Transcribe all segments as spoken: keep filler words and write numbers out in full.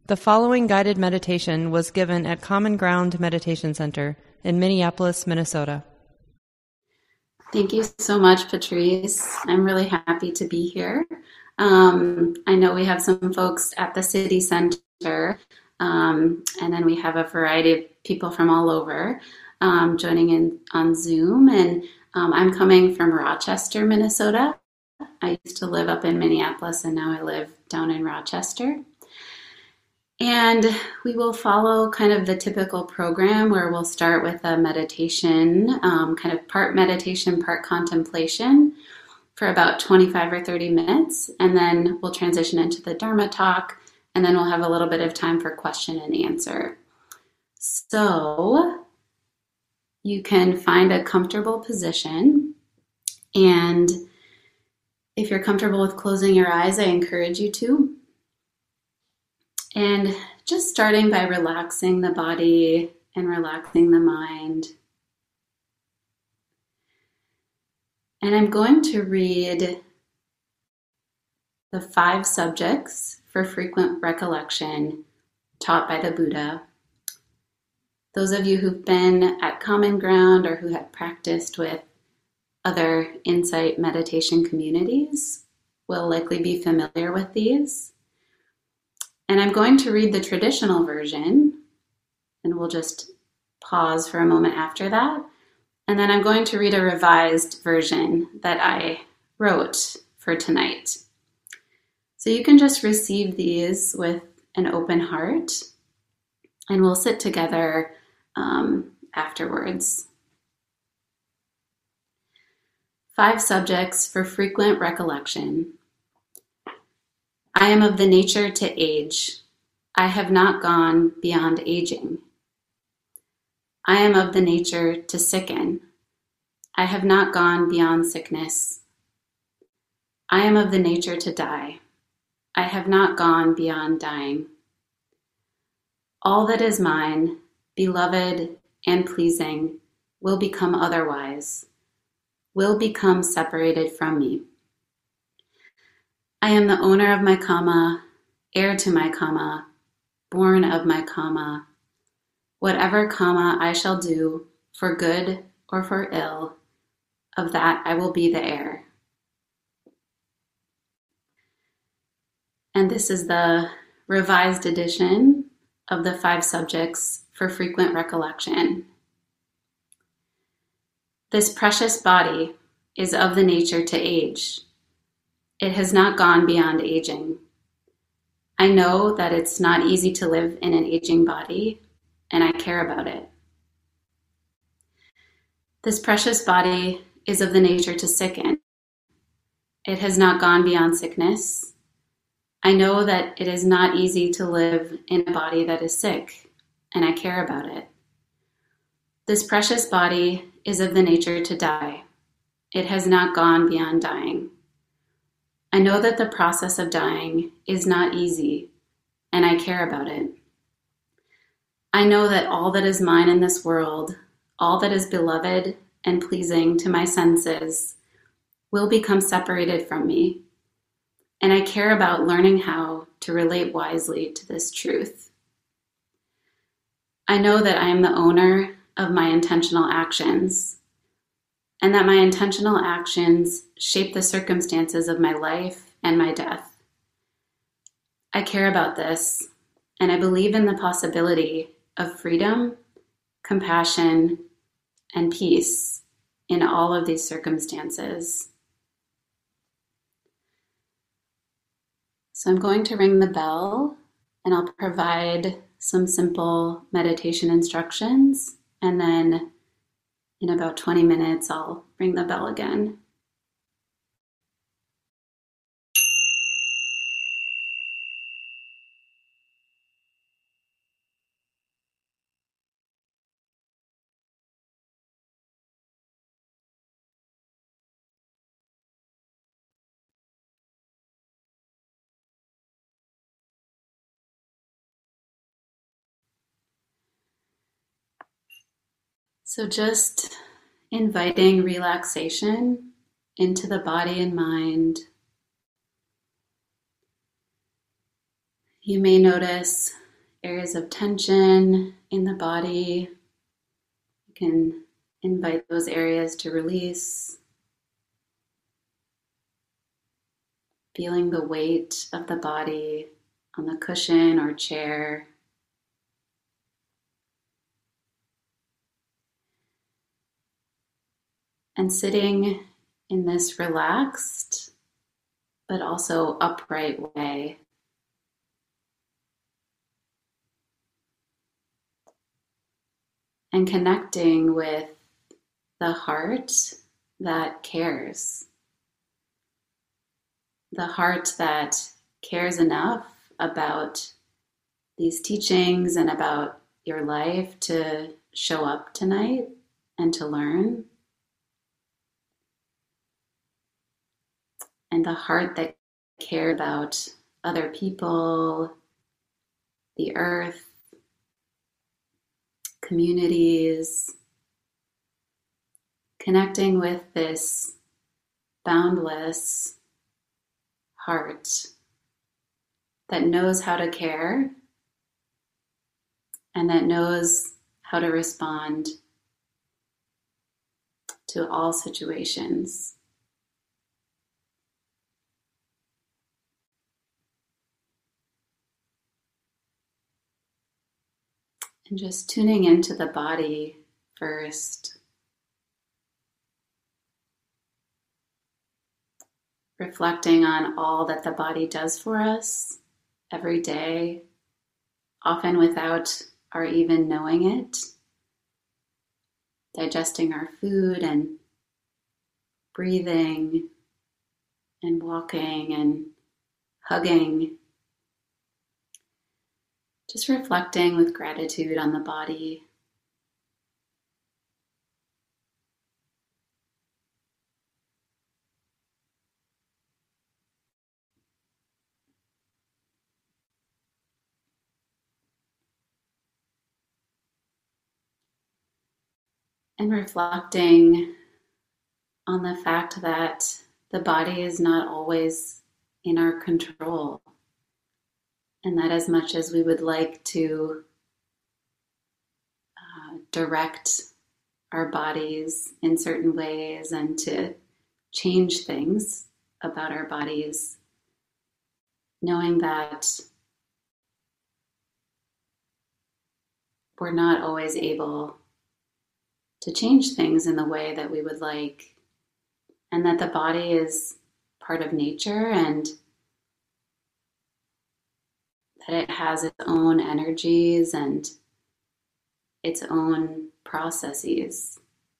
The following guided meditation was given at Common Ground Meditation Center in Minneapolis, Minnesota. Thank you so much, Patrice. I'm really happy to be here. Um, I know we have some folks at the city center, um, and then we have a variety of people from all over um, joining in on Zoom. And um, I'm coming from Rochester, Minnesota. I used to live up in Minneapolis, and now I live down in Rochester. And we will follow kind of the typical program where we'll start with a meditation, um, kind of part meditation, part contemplation for about twenty-five or thirty minutes. And then we'll transition into the Dharma talk, and then we'll have a little bit of time for question and answer. So you can find a comfortable position. And if you're comfortable with closing your eyes, I encourage you to. And just starting by relaxing the body and relaxing the mind. And I'm going to read the five subjects for frequent recollection taught by the Buddha. Those of you who've been at Common Ground or who have practiced with other insight meditation communities will likely be familiar with these. And I'm going to read the traditional version, and we'll just pause for a moment after that. And then I'm going to read a revised version that I wrote for tonight. So you can just receive these with an open heart, and we'll sit together um, afterwards. Five subjects for frequent recollection. I am of the nature to age. I have not gone beyond aging. I am of the nature to sicken. I have not gone beyond sickness. I am of the nature to die. I have not gone beyond dying. All that is mine, beloved and pleasing, will become otherwise, will become separated from me. I am the owner of my karma, heir to my karma, born of my karma. Whatever karma I shall do, for good or for ill, of that I will be the heir. And this is the revised edition of the five subjects for frequent recollection. This precious body is of the nature to age. It has not gone beyond aging. I know that it's not easy to live in an aging body, and I care about it. This precious body is of the nature to sicken. It has not gone beyond sickness. I know that it is not easy to live in a body that is sick, and I care about it. This precious body is of the nature to die. It has not gone beyond dying. I know that the process of dying is not easy, and I care about it. I know that all that is mine in this world, all that is beloved and pleasing to my senses, will become separated from me, and I care about learning how to relate wisely to this truth. I know that I am the owner of my intentional actions, and that my intentional actions shape the circumstances of my life and my death. I care about this, and I believe in the possibility of freedom, compassion, and peace in all of these circumstances. So I'm going to ring the bell, and I'll provide some simple meditation instructions, and then in about twenty minutes, I'll ring the bell again. So just inviting relaxation into the body and mind. You may notice areas of tension in the body. You can invite those areas to release, feeling the weight of the body on the cushion or chair. And sitting in this relaxed but also upright way. And connecting with the heart that cares. The heart that cares enough about these teachings and about your life to show up tonight and to learn. And the heart that cares about other people, the earth, communities, connecting with this boundless heart that knows how to care and that knows how to respond to all situations. And just tuning into the body first. Reflecting on all that the body does for us every day, often without our even knowing it. Digesting our food and breathing and walking and hugging. Just reflecting with gratitude on the body. And reflecting on the fact that the body is not always in our control. And that as much as we would like to uh, direct our bodies in certain ways and to change things about our bodies, knowing that we're not always able to change things in the way that we would like, and that the body is part of nature and that it has its own energies and its own processes.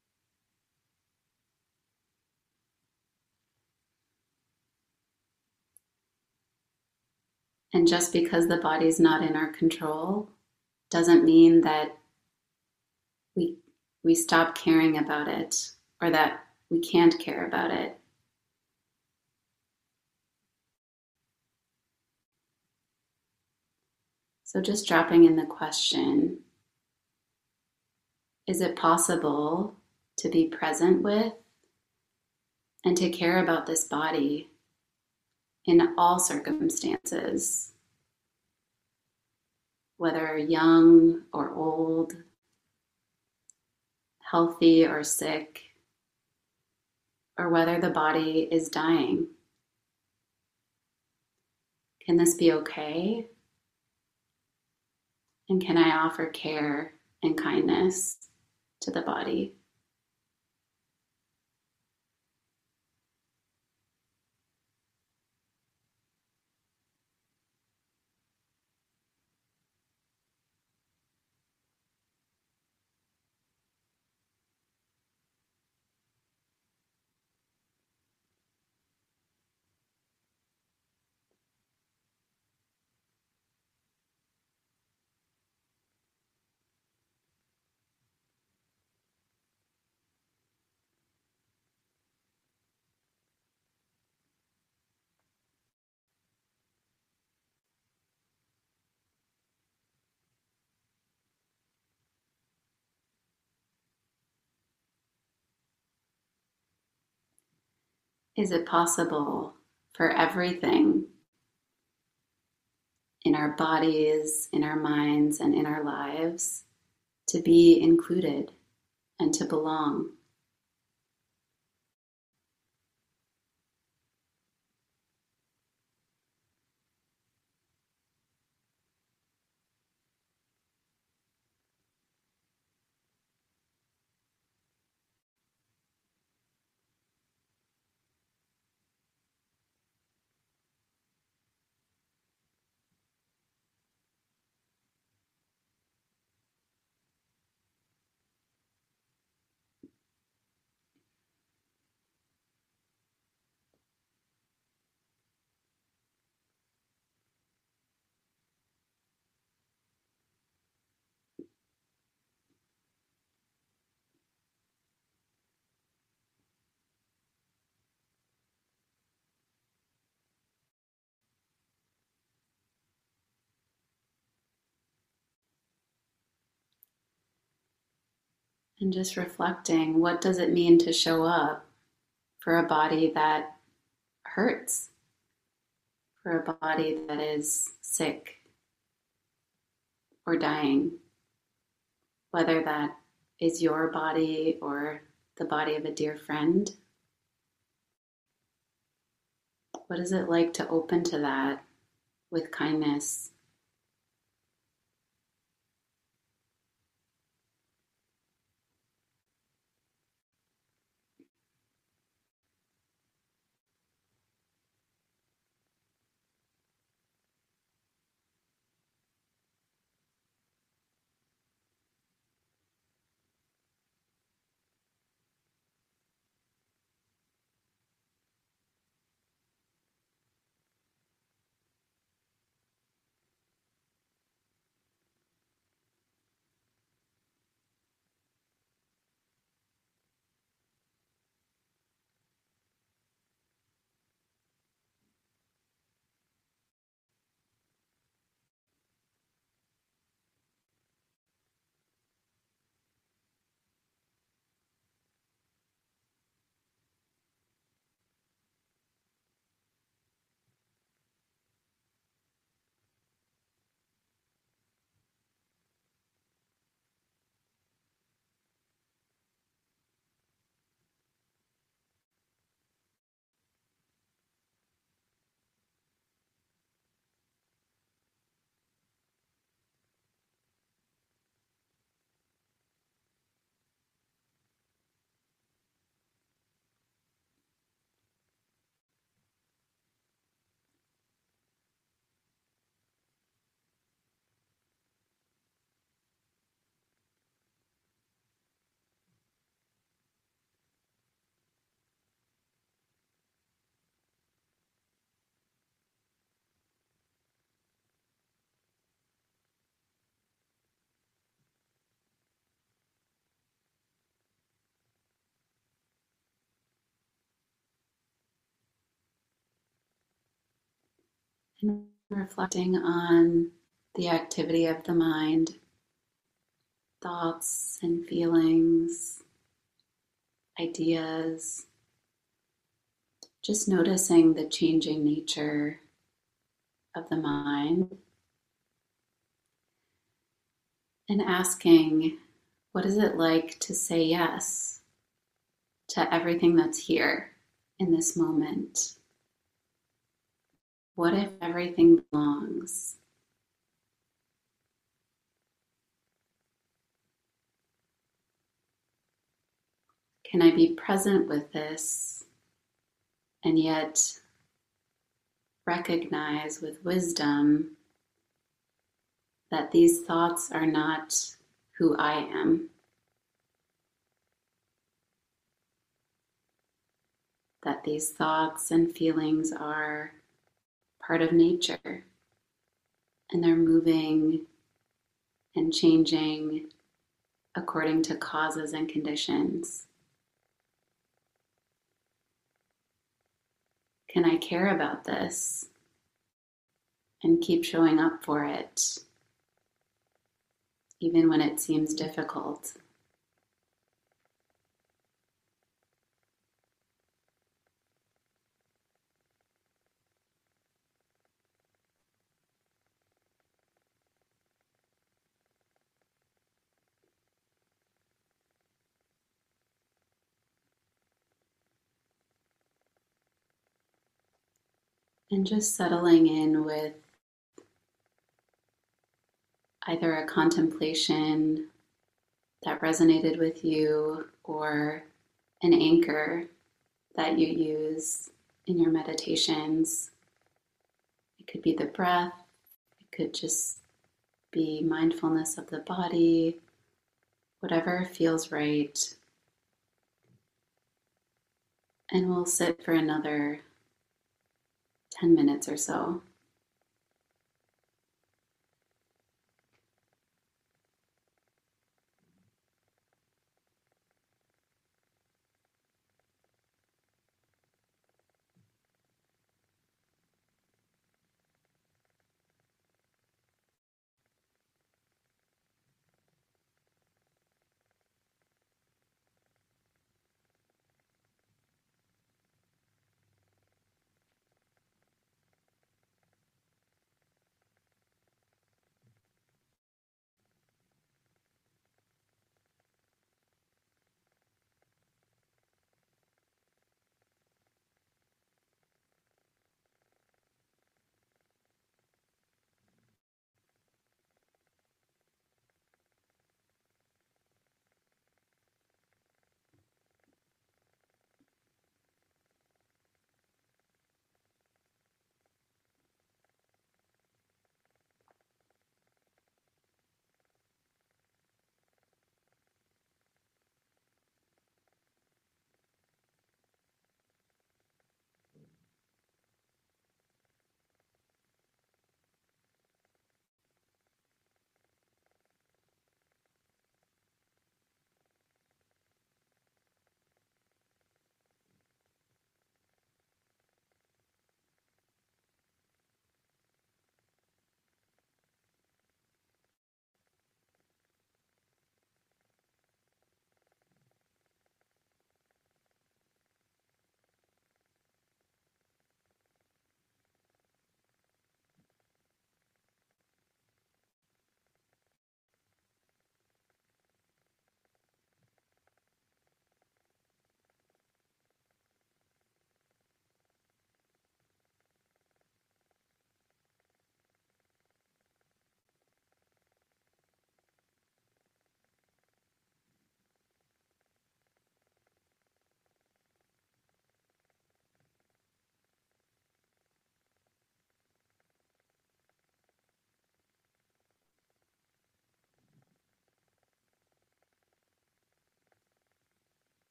And just because the body's not in our control doesn't mean that we we stop caring about it or that we can't care about it. So just dropping in the question, is it possible to be present with and to care about this body in all circumstances, whether young or old, healthy or sick, or whether the body is dying? Can this be okay? And can I offer care and kindness to the body? Is it possible for everything in our bodies, in our minds, and in our lives to be included and to belong. And just reflecting, what does it mean to show up for a body that hurts, for a body that is sick or dying, whether that is your body or the body of a dear friend? What is it like to open to that with kindness? And reflecting on the activity of the mind, thoughts and feelings, ideas, just noticing the changing nature of the mind and asking, what is it like to say yes to everything that's here in this moment? What if everything belongs? Can I be present with this and yet recognize with wisdom that these thoughts are not who I am? That these thoughts and feelings are part of nature and they're moving and changing according to causes and conditions. Can I care about this and keep showing up for it, even when it seems difficult? And just settling in with either a contemplation that resonated with you or an anchor that you use in your meditations. It could be the breath, it could just be mindfulness of the body, whatever feels right. And we'll sit for another ten minutes or so.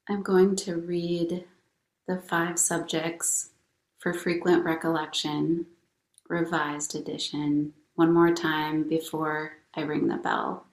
I'm going to read the five subjects for frequent recollection, revised edition, one more time before I ring the bell.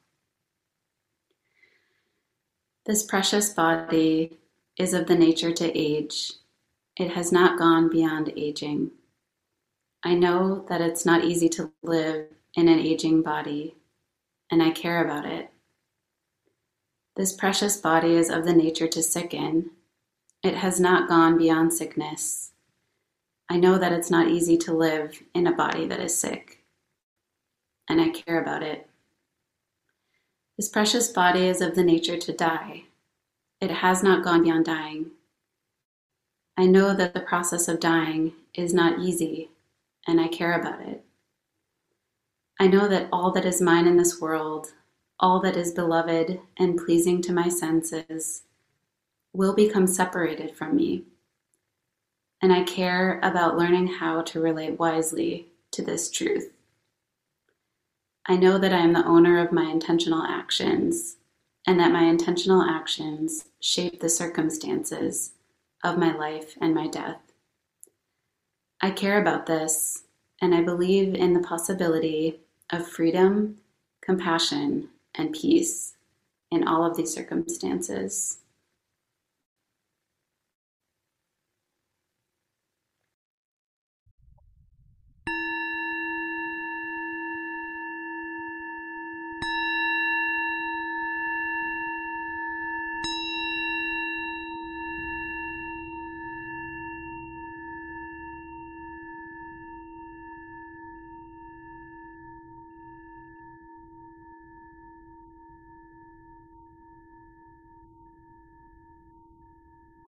This precious body is of the nature to age. It has not gone beyond aging. I know that it's not easy to live in an aging body, and I care about it. This precious body is of the nature to sicken. It has not gone beyond sickness. I know that it's not easy to live in a body that is sick, and I care about it. This precious body is of the nature to die. It has not gone beyond dying. I know that the process of dying is not easy, and I care about it. I know that all that is mine in this world, all that is beloved and pleasing to my senses, will become separated from me, and I care about learning how to relate wisely to this truth. I know that I am the owner of my intentional actions, and that my intentional actions shape the circumstances of my life and my death. I care about this, and I believe in the possibility of freedom, compassion, and peace in all of these circumstances.